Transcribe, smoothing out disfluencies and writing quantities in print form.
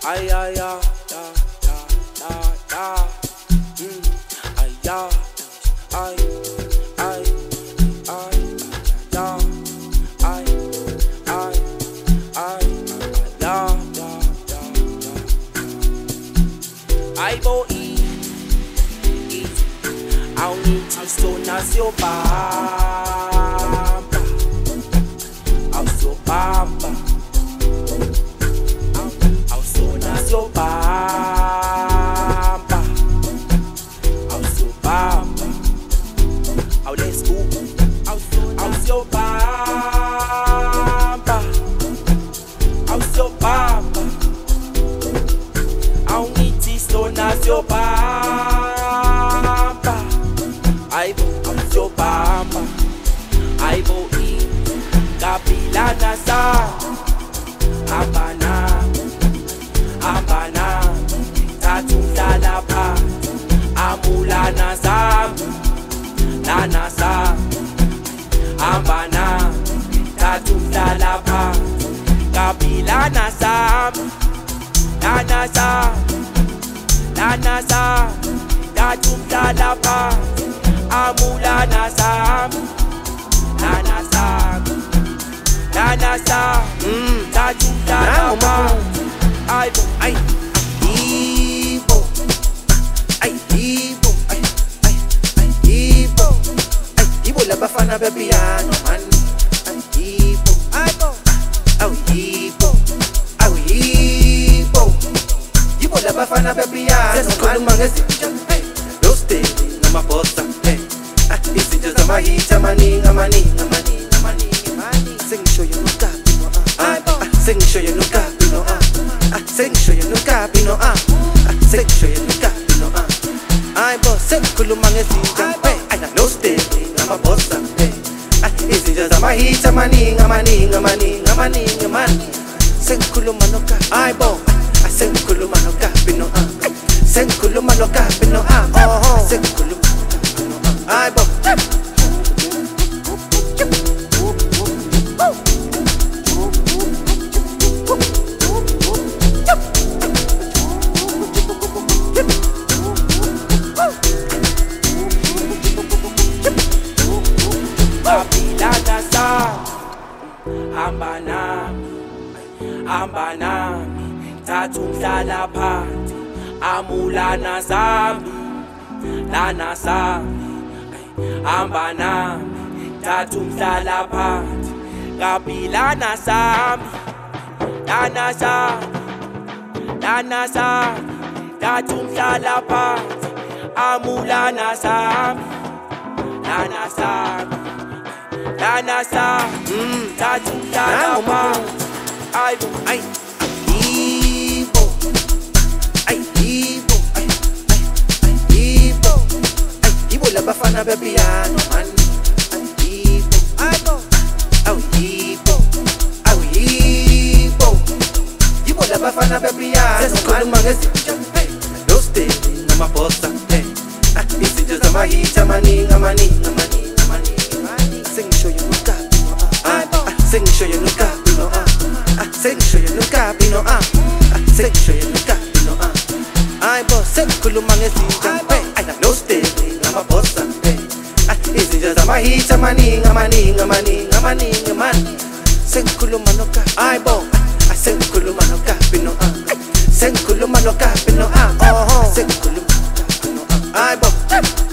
Ay, ay, ay, ay, ay, ay, ay, ay, boy, ao nitisto na seu papa, ao seu papa, ao som na seu papa, ao seu papa, ao let's go, ao seu papa, ao seu papa, ao nitisto na seu papa. Ao seu papa, ai vou ir kapila na sa abana, abana, tatunda la pa, amula na sa, abana, tatunda la pa, kapila na sa, tatunda la pa. Amula nasam, nanasam, tajuta nama. Ay, Ibo, ay, Ibo, ay, Ibo, ay, Ibo la bafana bebiano man. Ay, Ibo, ay, Ibo, Ibo la bafana bebiano man. Roste na maposta. Isinja za mahita maninga. Sing show you no capino sing show you no capino sing show you no capino sing show you no capino ay boss sing kulumang isinja ay na no stay na maposta isinja za mahita maninga sing kulumang no cap ay boss sing kulumang no capino sing kulumang no capino sing kulumang ay boss hamba nami thatha umhlala phansi amulana zami lana sami hamba nami thatha umhlala phansi kapilana sami lana sami thatha umhlala phansi amulana sami lana sami thatha umhlala phansi. Ay, Ibo, ay, Ibo, ay, Ibo, ay, Ibo la bafana bebiano man. Ay, Ibo, Ibo, Ibo la bafana bebiano man. Roste na maposta, isinja za mahita maninga. Sing show you no capino, sing show you no capino, sing show you no capino, sing show you no capino, ay boss sing kulumang isinja ay na no stay na maposta isinja za mahita maninga man sing kulumang no cap ay boss sing kulumang no capino, sing kulumang no capino, sing kulumang ay boss.